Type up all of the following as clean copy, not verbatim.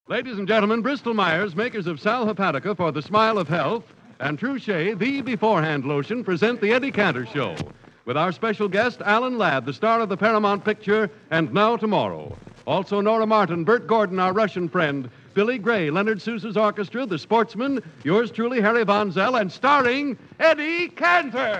Ladies and gentlemen, Bristol Myers, makers of Sal Hepatica for the Smile of Health, and True the Beforehand Lotion, present the Eddie Cantor Show. With our special guest, Alan Ladd, the star of the Paramount picture, And Now Tomorrow. Also, Nora Martin, Bert Gordon, our Russian friend, Billy Gray, Leonard Sousa's orchestra, The Sportsman, yours truly, Harry Von Zell, and starring Eddie Cantor.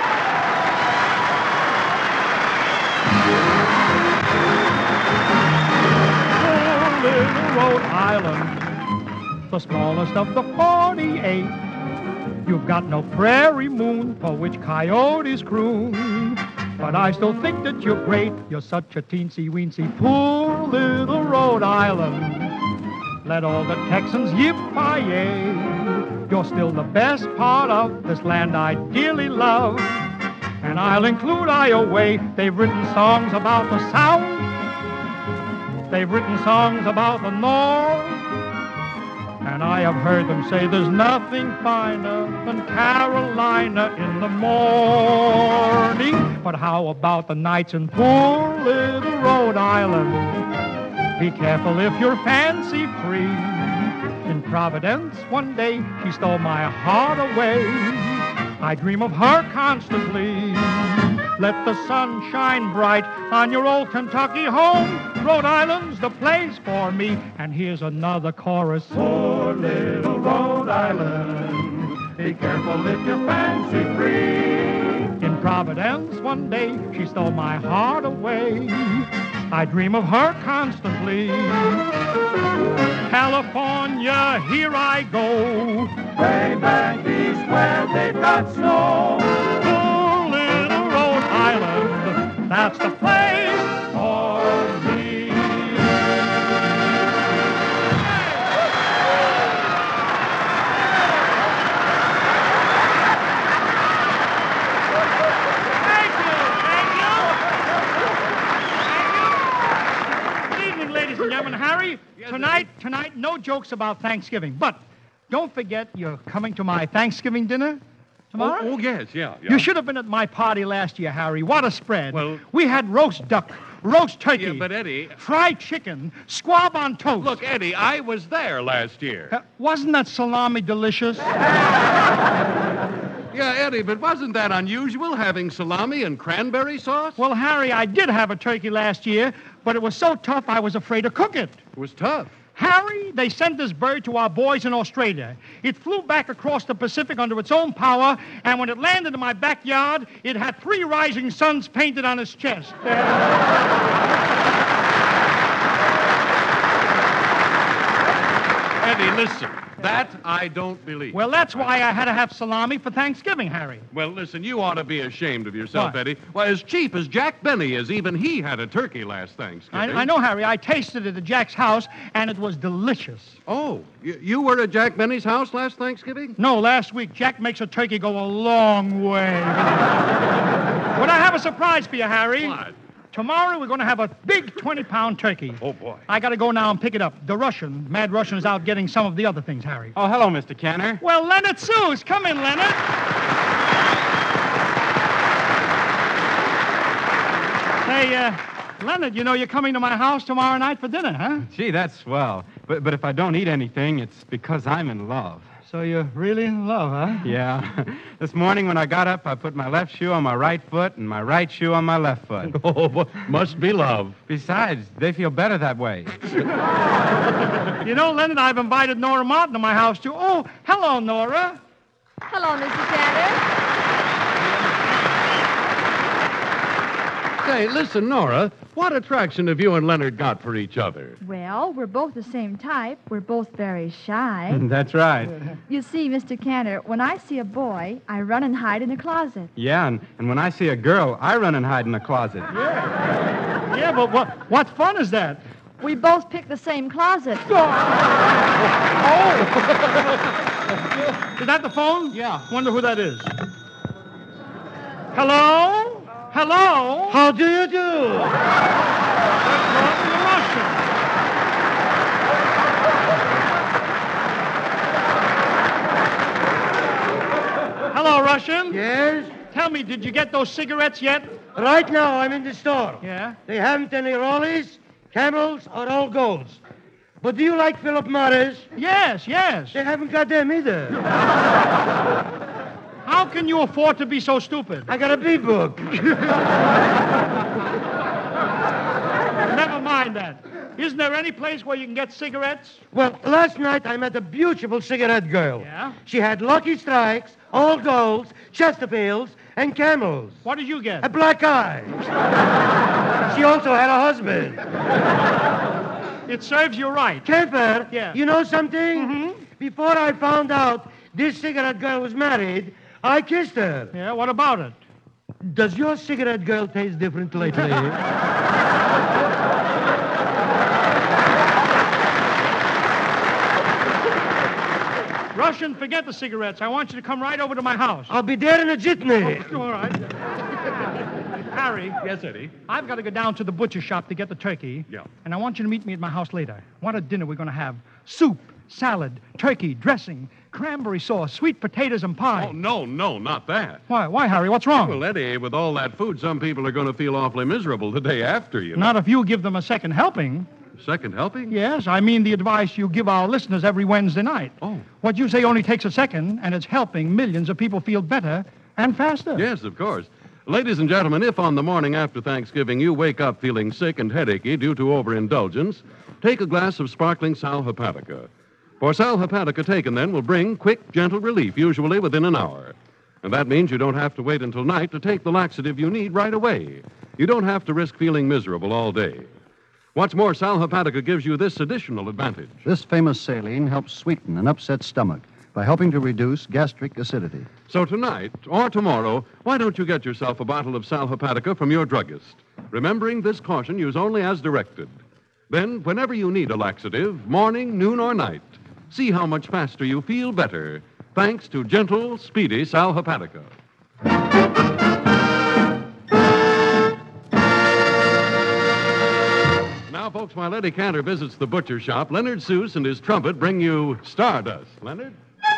Little Rhode Island, the smallest of the 48. You've got no prairie moon for which coyotes croon. But I still think that you're great. You're such a teensy-weensy, poor little Rhode Island. Let all the Texans yippee-yay. You're still the best part of this land I dearly love. And I'll include Iowa. They've written songs about the South. They've written songs about the North, and I have heard them say there's nothing finer than Carolina in the morning. But how about the nights in poor little Rhode Island? Be careful if you're fancy free. In Providence, one day, she stole my heart away. I dream of her constantly. Let the sun shine bright on your old Kentucky home. Rhode Island's the place for me. And here's another chorus. Poor little Rhode Island, be careful if you're fancy free. In Providence, one day, she stole my heart away. I dream of her constantly. California, here I go. Way back east where they've got snow. Poor little Rhode Island, that's the place for me. Ladies and gentlemen, Harry, tonight, no jokes about Thanksgiving. But don't forget you're coming to my Thanksgiving dinner tomorrow. Oh, yes, yeah. You should have been at my party last year, Harry. What a spread. Well, we had roast duck, roast turkey. Yeah, but Eddie... fried chicken, squab on toast. Look, Eddie, I was there last year. Wasn't that salami delicious? Yeah, Eddie, but wasn't that unusual, having salami and cranberry sauce? Well, Harry, I did have a turkey last year, but it was so tough I was afraid to cook it. It was tough. Harry, they sent this bird to our boys in Australia. It flew back across the Pacific under its own power, and when it landed in my backyard, it had 3 rising suns painted on its chest. Eddie, listen. That I don't believe. Well, that's why I had to have salami for Thanksgiving, Harry. Well, listen, you ought to be ashamed of yourself, What? Eddie. Well, as cheap as Jack Benny is, even he had a turkey last Thanksgiving. I know, Harry. I tasted it at Jack's house, and it was delicious. Oh, you were at Jack Benny's house last Thanksgiving? No, last week. Jack makes a turkey go a long way. But I have a surprise for you, Harry. What? Tomorrow we're going to have a big 20-pound turkey. Oh, boy. I got to go now and pick it up. The Mad Russian, is out getting some of the other things, Harry. Oh, hello, Mr. Cantor. Well, Leonard Seuss. Come in, Leonard. Say, Leonard, you know you're coming to my house tomorrow night for dinner, huh? Gee, that's swell. But if I don't eat anything, it's because I'm in love. So you're really in love, huh? Yeah. This morning when I got up, I put my left shoe on my right foot and my right shoe on my left foot. Oh, boy, must be love. Besides, they feel better that way. You know, Leonard, I've invited Nora Martin to my house, too. Oh, hello, Nora. Hello, Mr. Cantor. Say, listen, Nora, what attraction have you and Leonard got for each other? Well, we're both the same type. We're both very shy. That's right. You see, Mr. Cantor, when I see a boy, I run and hide in the closet. Yeah, and when I see a girl, I run and hide in the closet. Yeah, but what fun is that? We both pick the same closet. Is that the phone? Yeah. Wonder who that is. Hello? Hello? How do you do? That's the Russian. Hello, Russian. Yes? Tell me, did you get those cigarettes yet? Right now, I'm in the store. Yeah? They haven't any Rollies, Camels, or Old Golds. But do you like Philip Morris? Yes, yes. They haven't got them either. How can you afford to be so stupid? I got a B-book. Never mind that. Isn't there any place where you can get cigarettes? Well, last night I met a beautiful cigarette girl. Yeah? She had Lucky Strikes, Old Golds, Chesterfields, and Camels. What did you get? A black eye. She also had a husband. It serves you right. Kemper, Yeah. you know something? Mm-hmm. Before I found out this cigarette girl was married, I kissed her. Yeah, what about it? Does your cigarette girl taste different lately? Russian, forget the cigarettes. I want you to come right over to my house. I'll be there in a jitney. All right. Harry, Yes, Eddie. I've got to go down to the butcher shop to get the turkey. Yeah. And I want you to meet me at my house later. What a dinner we're going to have. Soup, salad, turkey, dressing, cranberry sauce, sweet potatoes, and pie. Oh, no, not that. Why, Harry? What's wrong? Well, Eddie, with all that food, some people are going to feel awfully miserable the day after, you know. Not if you give them a second helping. Second helping? Yes, I mean the advice you give our listeners every Wednesday night. Oh. What you say only takes a second, and it's helping millions of people feel better and faster. Yes, of course. Ladies and gentlemen, if on the morning after Thanksgiving you wake up feeling sick and headachy due to overindulgence, take a glass of sparkling Sal Hepatica. For Sal Hepatica taken then will bring quick, gentle relief, usually within an hour. And that means you don't have to wait until night to take the laxative you need right away. You don't have to risk feeling miserable all day. What's more, Sal Hepatica gives you this additional advantage. This famous saline helps sweeten an upset stomach by helping to reduce gastric acidity. So tonight or tomorrow, why don't you get yourself a bottle of Sal Hepatica from your druggist? Remembering this caution, use only as directed. Then, whenever you need a laxative, morning, noon, or night, see how much faster you feel better, thanks to gentle, speedy Sal Hepatica. Now, folks, while Eddie Cantor visits the butcher shop, Leonard Seuss and his trumpet bring you Stardust. Leonard?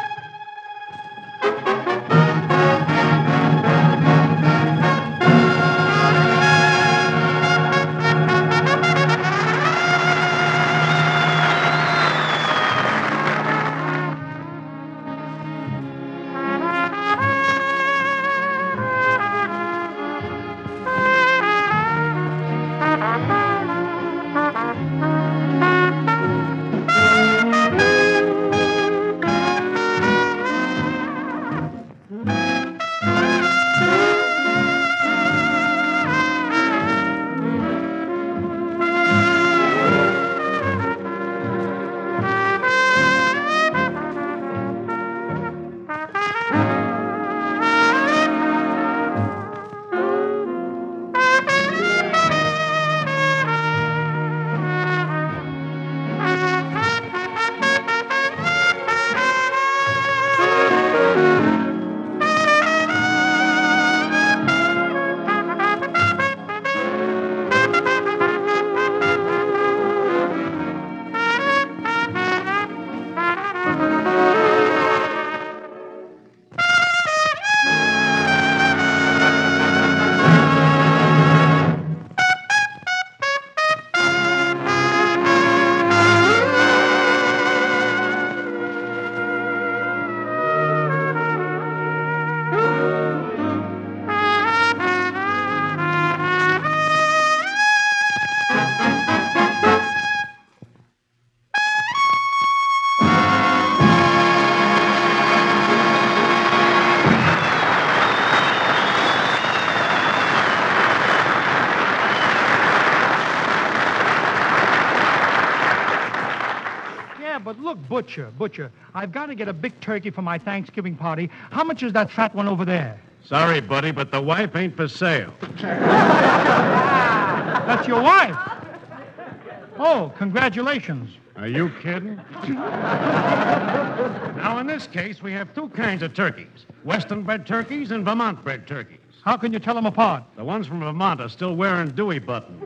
But look, Butcher, I've got to get a big turkey for my Thanksgiving party. How much is that fat one over there? Sorry, buddy, but the wife ain't for sale. That's your wife. Oh, congratulations. Are you kidding? Now, in this case, we have two kinds of turkeys. Western-bred turkeys and Vermont-bred turkeys. How can you tell them apart? The ones from Vermont are still wearing Dewey buttons.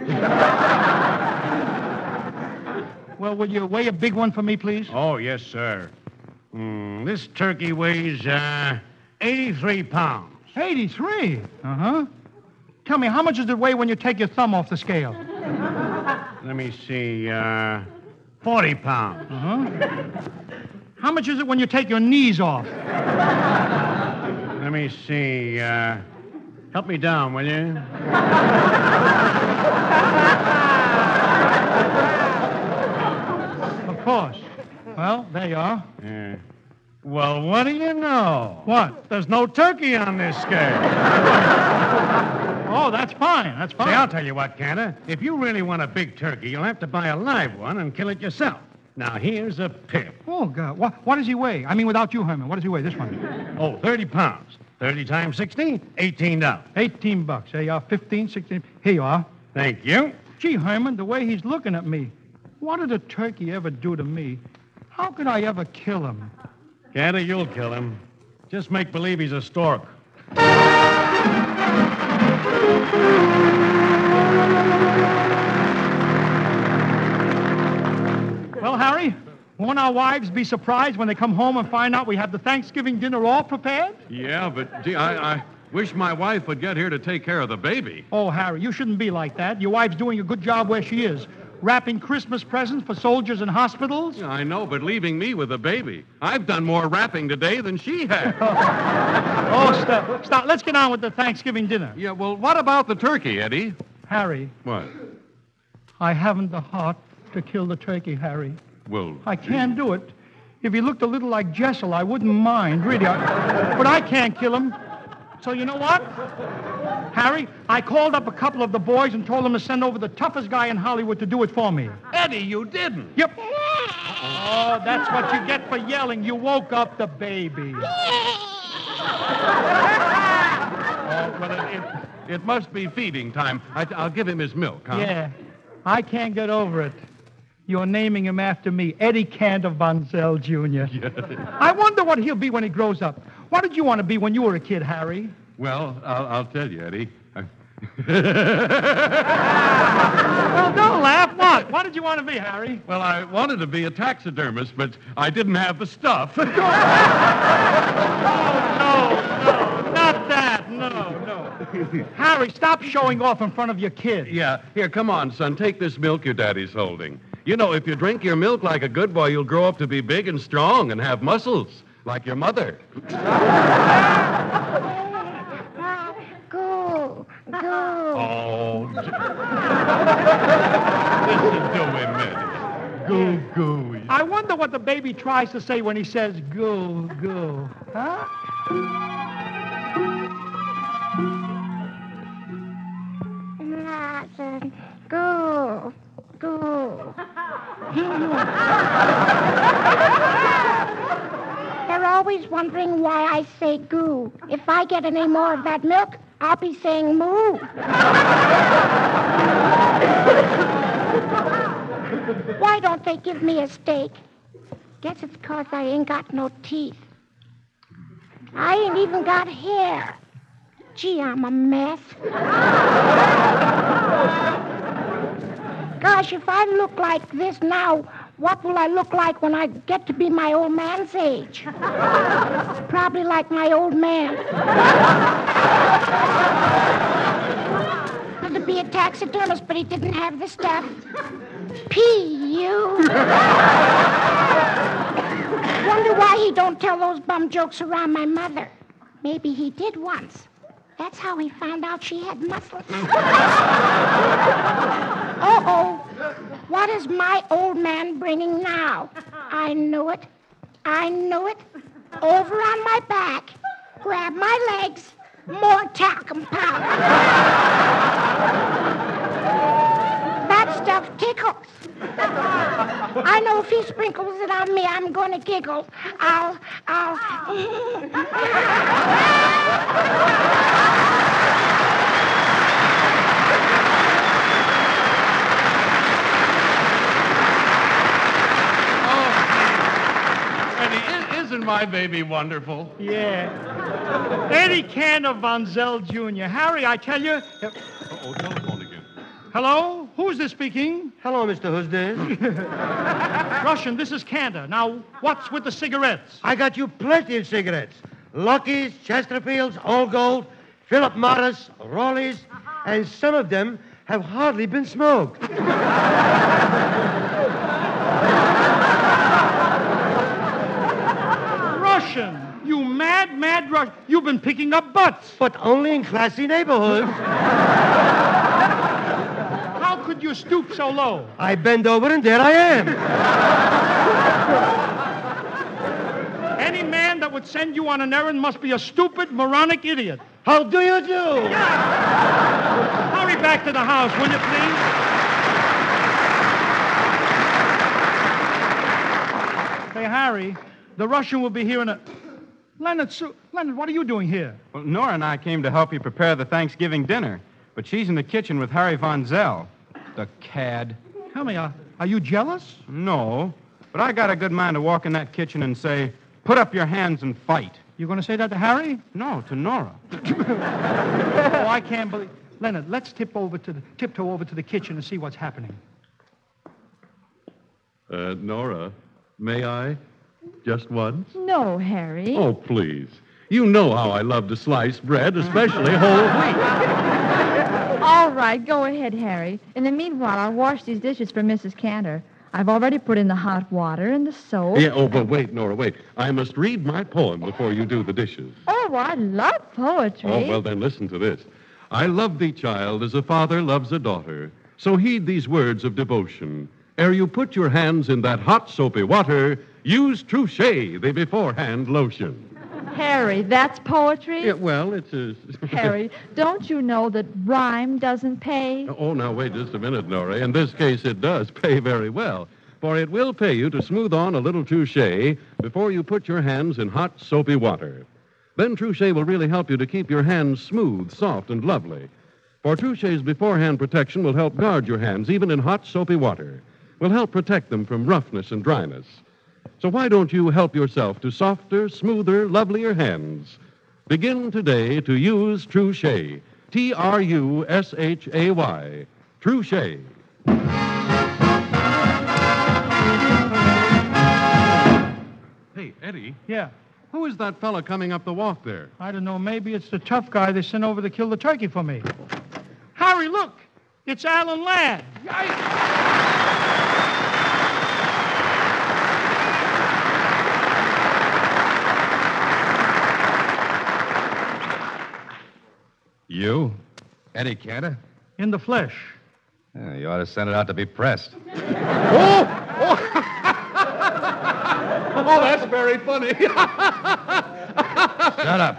Well, will you weigh a big one for me, please? Oh, yes, sir. This turkey weighs 83 pounds. 83? Uh-huh. Tell me, how much does it weigh when you take your thumb off the scale? Let me see. 40 pounds. How much is it when you take your knees off? Let me see. Help me down, will you? Of course. Well, there you are. Yeah. Well, what do you know? What? There's no turkey on this scale. Oh, that's fine. That's fine. See, I'll tell you what, Cantor. If you really want a big turkey, you'll have to buy a live one and kill it yourself. Now, here's a pip. Oh, God. What does he weigh? I mean, without you, Herman. What does he weigh, this one? Oh, 30 pounds. 30 times 60, $18. $18. There you are. 15, 16. Here you are. Thank you. Gee, Herman, the way he's looking at me. What did a turkey ever do to me? How could I ever kill him? Cantor, you'll kill him. Just make believe he's a stork. Well, Harry, won't our wives be surprised when they come home and find out we have the Thanksgiving dinner all prepared? Yeah, but, gee, I wish my wife would get here to take care of the baby. Oh, Harry, you shouldn't be like that. Your wife's doing a good job where she is. Wrapping Christmas presents for soldiers in hospitals. Yeah, I know, but leaving me with a baby. I've done more wrapping today than she has. Oh, stop. Let's get on with the Thanksgiving dinner. Yeah, well, what about the turkey, Eddie? Harry, What? I haven't the heart to kill the turkey, Harry. Well, I can't do it. If he looked a little like Jessel, I wouldn't mind, really. But I can't kill him. So you know what? Harry, I called up a couple of the boys and told them to send over the toughest guy in Hollywood to do it for me. Eddie, you didn't. Yep. Oh, that's what you get for yelling. You woke up the baby. Oh, well, it must be feeding time. I'll give him his milk, huh? Yeah. I can't get over it. You're naming him after me, Eddie Cantor Von Zell, Jr. I wonder what he'll be when he grows up. What did you want to be when you were a kid, Harry? Well, I'll tell you, Eddie. Well, don't laugh. What did you want to be, Harry? Well, I wanted to be a taxidermist, but I didn't have the stuff. No, not that. No. Harry, stop showing off in front of your kid. Yeah. Here, come on, son. Take this milk your daddy's holding. You know, if you drink your milk like a good boy, you'll grow up to be big and strong and have muscles, like your mother. Go. Oh. Listen to him, Eddie. Go. I wonder what the baby tries to say when he says go. Huh? Nothing. Go. They're always wondering why I say goo. If I get any more of that milk, I'll be saying moo. Why don't they give me a steak? Guess it's 'cause I ain't got no teeth. I ain't even got hair. Gee, I'm a mess. Gosh, if I look like this now, what will I look like when I get to be my old man's age? Probably like my old man. Wanted to be a taxidermist, but he didn't have the stuff. P.U. Wonder why he don't tell those bum jokes around my mother. Maybe he did once. That's how he found out she had muscles. Uh-oh. What is my old man bringing now? I knew it. Over on my back. Grab my legs. More talcum powder. That stuff tickles. I know if he sprinkles it on me, I'm going to giggle. I'll... Isn't my baby wonderful? Yeah. Eddie Cantor Von Zell, Jr. Harry, I tell you... Uh-oh, telephone again. Hello? Who's this speaking? Hello, Mr. Who's this? Russian, this is Cantor. Now, what's with the cigarettes? I got you plenty of cigarettes. Lucky's, Chesterfields, All Gold, Philip Morris, Rowley's, and some of them have hardly been smoked. been picking up butts. But only in classy neighborhoods. How could you stoop so low? I bend over and there I am. Any man that would send you on an errand must be a stupid, moronic idiot. How do you do? Hurry back to the house, will you, please? Hey, Harry, the Russian will be here in a... Leonard, what are you doing here? Well, Nora and I came to help you prepare the Thanksgiving dinner, but she's in the kitchen with Harry Von Zell. The cad. Tell me, are you jealous? No, but I got a good mind to walk in that kitchen and say, put up your hands and fight. You going to say that to Harry? No, to Nora. Oh, I can't believe... Leonard, let's tiptoe over to the kitchen and see what's happening. Nora, may I? Just once? No, Harry. Oh, please. You know how I love to slice bread, especially whole wheat. All right, go ahead, Harry. In the meanwhile, I'll wash these dishes for Mrs. Cantor. I've already put in the hot water and the soap. Yeah, but wait, Nora, wait. I must read my poem before you do the dishes. Oh, I love poetry. Oh, well, then listen to this. I love thee, child, as a father loves a daughter. So heed these words of devotion. Ere you put your hands in that hot, soapy water, use Truchet, the beforehand lotion. Harry, that's poetry? Yeah, well, it's a... Harry, don't you know that rhyme doesn't pay? Oh, now, wait just a minute, Nora. In this case, it does pay very well. For it will pay you to smooth on a little Truchet before you put your hands in hot, soapy water. Then Truchet will really help you to keep your hands smooth, soft, and lovely. For Truchet's beforehand protection will help guard your hands even in hot, soapy water. Will help protect them from roughness and dryness. So why don't you help yourself to softer, smoother, lovelier hands? Begin today to use Truchet. Trushay. Truchet. Hey, Eddie. Yeah. Who is that fella coming up the walk there? I don't know. Maybe it's the tough guy they sent over to kill the turkey for me. Harry, look. It's Alan Ladd. You? Eddie Cantor? In the flesh. Yeah, you ought to send it out to be pressed. Oh, that's very funny. Shut up.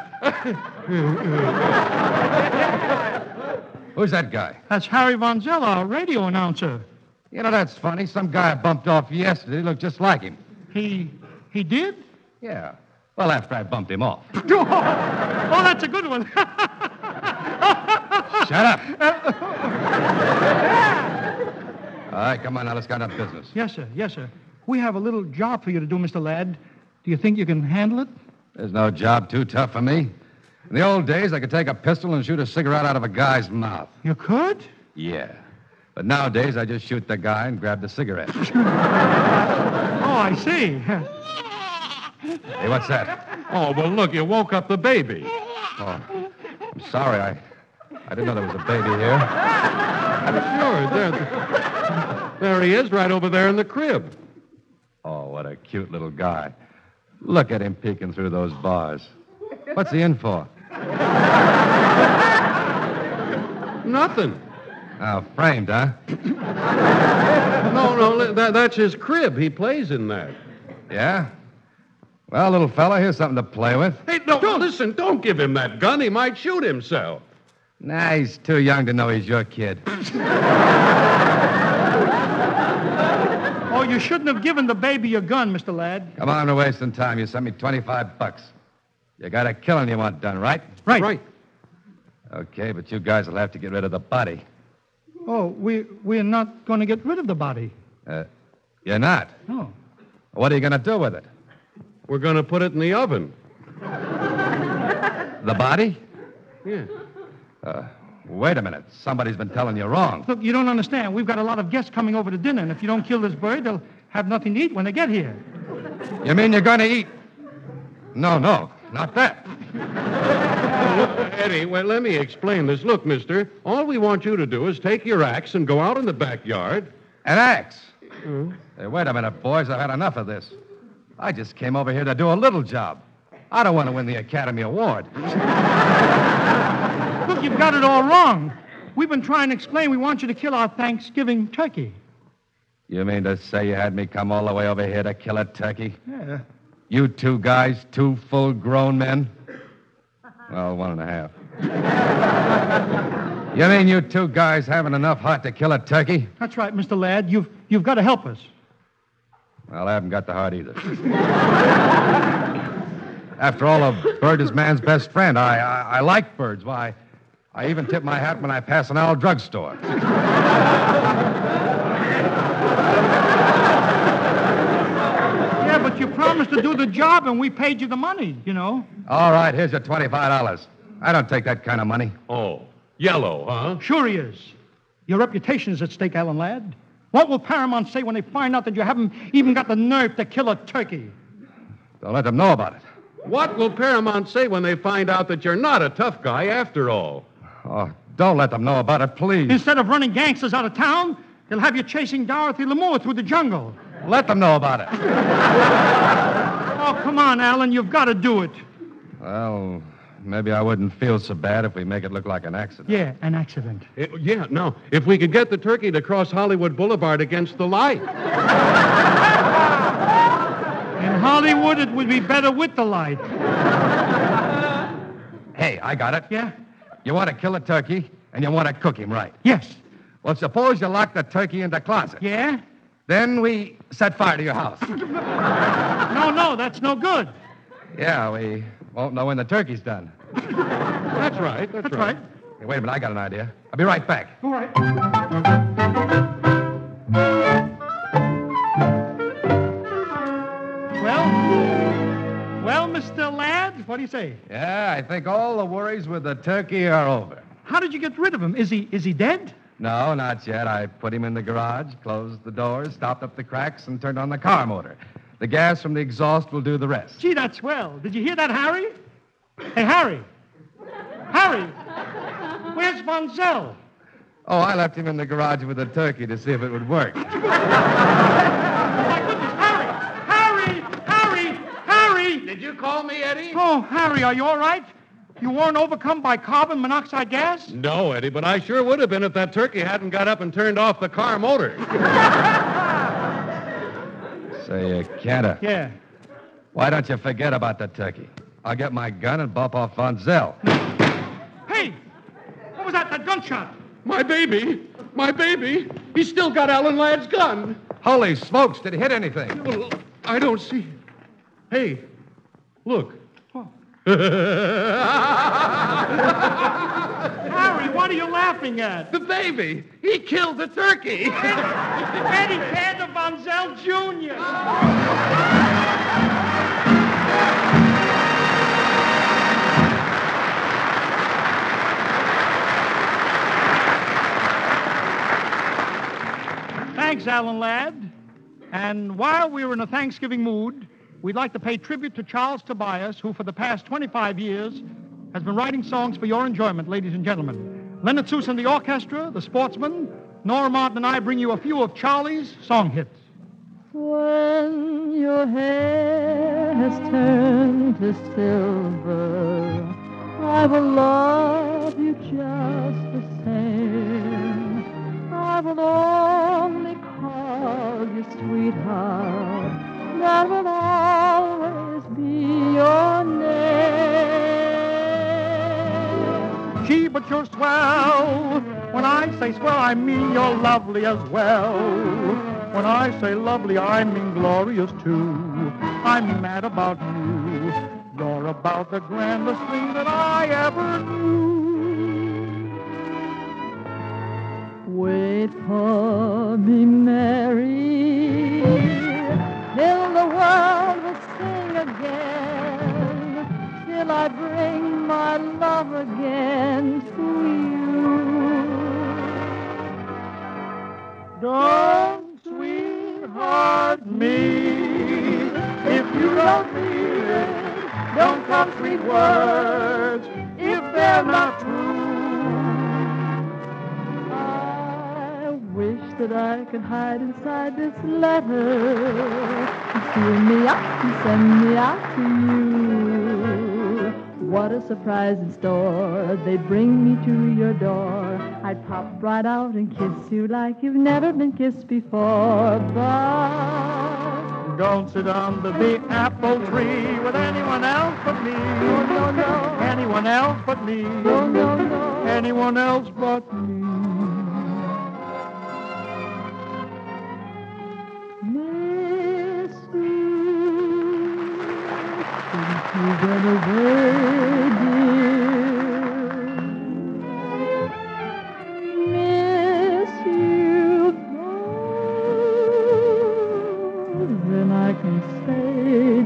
Who's that guy? That's Harry Von Zell, our radio announcer. You know, that's funny. Some guy I bumped off yesterday looked just like him. He did? Yeah. Well, after I bumped him off. Oh, that's a good one. Shut up. All right, come on now. Let's get on business. Yes, sir. Yes, sir. We have a little job for you to do, Mr. Ladd. Do you think you can handle it? There's no job too tough for me. In the old days, I could take a pistol and shoot a cigarette out of a guy's mouth. You could? Yeah. But nowadays, I just shoot the guy and grab the cigarette. Oh, I see. Hey, what's that? Oh, well, look, you woke up the baby. Oh, I'm sorry. I didn't know there was a baby here. Sure, there he is, right over there in the crib. Oh, what a cute little guy. Look at him peeking through those bars. What's he in for? Nothing. Oh, framed, huh? No, that's his crib. He plays in that. Yeah? Well, little fella, here's something to play with. Hey, no, listen, don't give him that gun. He might shoot himself. Nah, he's too young to know he's your kid. Oh, you shouldn't have given the baby your gun, Mr. Ladd. Come on, we're wasting time. You sent me $25. You got a killing you want done, right? Right. Okay, but you guys will have to get rid of the body. Oh, we're not going to get rid of the body. You're not? No. What are you going to do with it? We're going to put it in the oven. The body? Yeah. Wait a minute. Somebody's been telling you wrong. Look, you don't understand. We've got a lot of guests coming over to dinner, and if you don't kill this bird, they'll have nothing to eat when they get here. You mean you're going to eat? No, not that. Eddie, well, let me explain this. Look, mister, all we want you to do is take your axe and go out in the backyard. An axe? Hey, wait a minute, boys. I've had enough of this. I just came over here to do a little job. I don't want to win the Academy Award. Look, you've got it all wrong. We've been trying to explain we want you to kill our Thanksgiving turkey. You mean to say you had me come all the way over here to kill a turkey? Yeah. You two guys, two full-grown men? Well, 1.5. You mean you two guys haven't enough heart to kill a turkey? That's right, Mr. Ladd. You've got to help us. Well, I haven't got the heart either. After all, a bird is man's best friend. I like birds. Why, I even tip my hat when I pass an owl drugstore. Yeah, but you promised to do the job, and we paid you the money, you know. All right, here's your $25. I don't take that kind of money. Oh, yellow, huh? Sure he is. Your reputation is at stake, Alan Ladd. What will Paramount say when they find out that you haven't even got the nerve to kill a turkey? Don't let them know about it. What will Paramount say when they find out that you're not a tough guy after all? Oh, don't let them know about it, please. Instead of running gangsters out of town, they'll have you chasing Dorothy Lamour through the jungle. Let them know about it. Oh, come on, Alan. You've got to do it. Well, maybe I wouldn't feel so bad if we make it look like an accident. Yeah, an accident. No. If we could get the turkey to cross Hollywood Boulevard against the light. In Hollywood, it would be better with the light. Hey, I got it. Yeah? You want to kill a turkey, and you want to cook him right. Yes. Well, suppose you lock the turkey in the closet. Yeah? Then we set fire to your house. No, that's no good. Yeah, we won't know when the turkey's done. That's right. That's right. Hey, wait a minute, I got an idea. I'll be right back. All right. Well, Mr. Ladd, what do you say? Yeah, I think all the worries with the turkey are over. How did you get rid of him? Is he dead? No, not yet. I put him in the garage, closed the doors, stopped up the cracks, and turned on the car motor. The gas from the exhaust will do the rest. Gee, that's swell. Did you hear that, Harry? Hey, Harry. Harry, where's Von Zell? Oh, I left him in the garage with the turkey to see if it would work. My goodness, Harry! Did you call me, Eddie? Oh, Harry, are you all right? You weren't overcome by carbon monoxide gas? No, Eddie, but I sure would have been if that turkey hadn't got up and turned off the car motor. Say, Cantor. Yeah. Why don't you forget about the turkey? I'll get my gun and bump off Von Zell. Hey! What was that gunshot? My baby! He's still got Alan Ladd's gun. Holy smokes, did he hit anything? Well, I don't see. Hey, look. Harry, what are you laughing at? The baby! He killed the turkey! Eddie Cantor Von Zell Jr. Thanks, Alan Ladd. And while we were in a Thanksgiving mood, we'd like to pay tribute to Charles Tobias, who for the past 25 years has been writing songs for your enjoyment, ladies and gentlemen. Leonard Seuss and the orchestra, the Sportsmen, Nora Martin and I bring you a few of Charlie's song hits. When your hair has turned to silver, I will love you just the same. I will only call you sweetheart. That will always be your name. Gee, but you're swell. When I say swell, I mean you're lovely as well. When I say lovely, I mean glorious too. I'm mad about you. You're about the grandest thing that I ever knew. Wait for me, Mary, till the world will sing again, till I bring my love again to you. Don't sweetheart me if you don't mean it. Don't come sweet words if they're not true. I wish that I could hide inside this letter and seal me up and send me out to you. what a surprise in store. They bring me to your door. I'd pop right out and kiss you like you've never been kissed before. But don't sit under the apple tree with anyone else but me. No, no, no. Anyone else but me. No, no, no. Anyone else but me. Miss you, since you've been away, dear. Miss you more than I can say,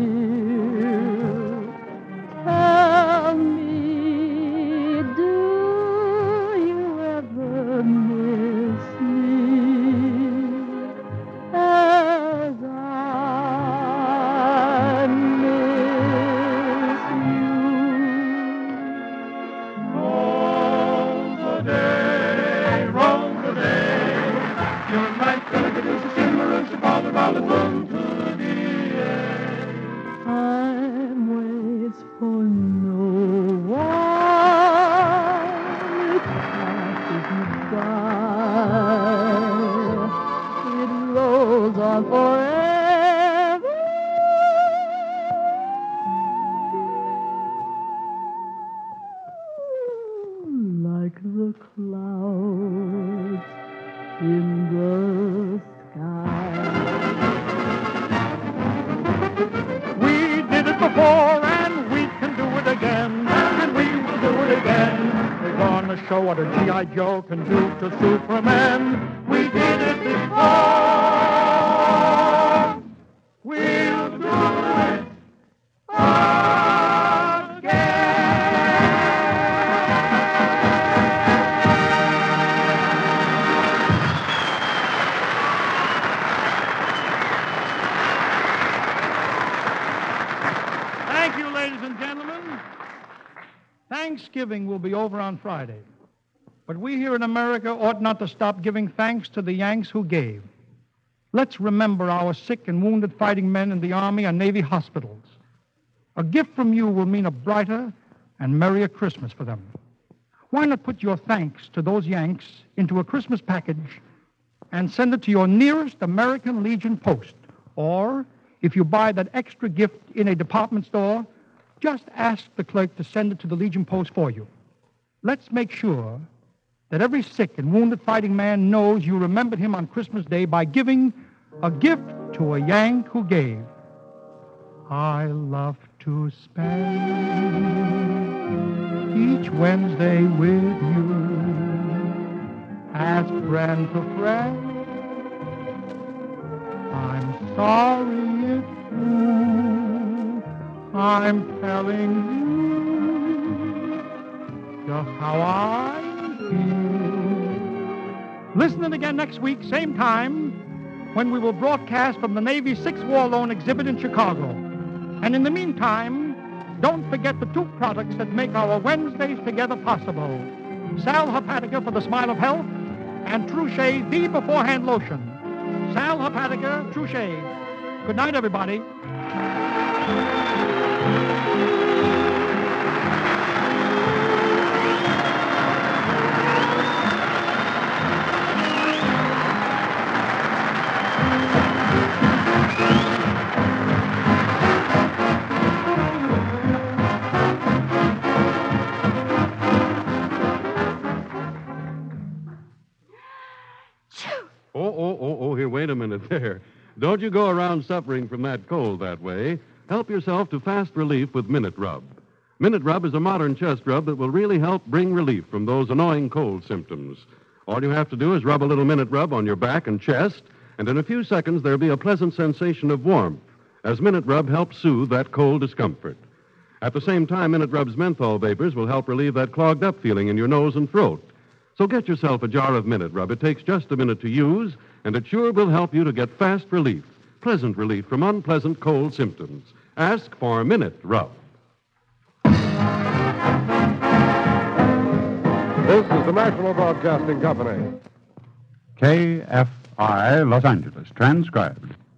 dear. Tell me, do you ever miss me as I miss you? Roll the day, you're like the shimmerous of all the boom to the air. Time waits for no one. It passes you by. It rolls on forever. Like the clouds in the sky. We did it before and we can do it again. And we will do it again. We're gonna show what a G.I. Joe can do to Superman. We did it before. We'll do it Thank you, ladies and gentlemen. Thanksgiving will be over on Friday. But we here in America ought not to stop giving thanks to the Yanks who gave. Let's remember our sick and wounded fighting men in the Army and Navy hospitals. A gift from you will mean a brighter and merrier Christmas for them. Why not put your thanks to those Yanks into a Christmas package and send it to your nearest American Legion post? Or, if you buy that extra gift in a department store, just ask the clerk to send it to the Legion post for you. Let's make sure that every sick and wounded fighting man knows you remembered him on Christmas Day by giving a gift to a Yank who gave. I love to spend each Wednesday with you as friend to friend. I'm sorry it's true. I'm telling you just how I feel. Listen again next week, same time, when we will broadcast from the Navy 6th War Loan exhibit in Chicago. And in the meantime, don't forget the two products that make our Wednesdays together possible. Sal Hepatica for the Smile of Health and True-Shave the Beforehand Lotion. Sal Hepatica, True-Shave. Good night, everybody. Here, wait a minute there. Don't you go around suffering from that cold that way. Help yourself to fast relief with Minute Rub. Minute Rub is a modern chest rub that will really help bring relief from those annoying cold symptoms. All you have to do is rub a little Minute Rub on your back and chest, and in a few seconds there'll be a pleasant sensation of warmth as Minute Rub helps soothe that cold discomfort. At the same time, Minute Rub's menthol vapors will help relieve that clogged up feeling in your nose and throat. So get yourself a jar of Minute Rub. It takes just a minute to use, and it sure will help you to get fast relief, pleasant relief from unpleasant cold symptoms. Ask for Minute Rub. This is the National Broadcasting Company. KFI, Los Angeles, transcribed.